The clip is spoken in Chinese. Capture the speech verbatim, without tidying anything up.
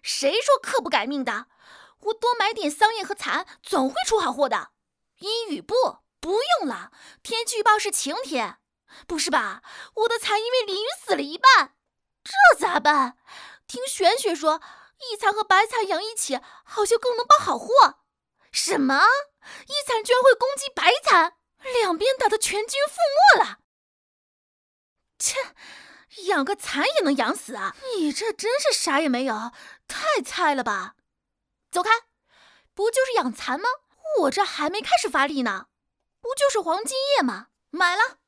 谁说克不改命的？我多买点桑叶和蚕，总会出好货的。阴雨不，不用了，天气预报是晴天。不是吧？我的蚕因为淋雨死了一半，这咋办？听玄学说，异蚕和白蚕养一起，好像更能保好货。什么？异蚕居然会攻击白蚕，两边打得全军覆没了。切，养个蚕也能养死啊？你这真是啥也没有，太菜了吧！走开，不就是养蚕吗？我这还没开始发力呢，不就是黄金叶吗？买了。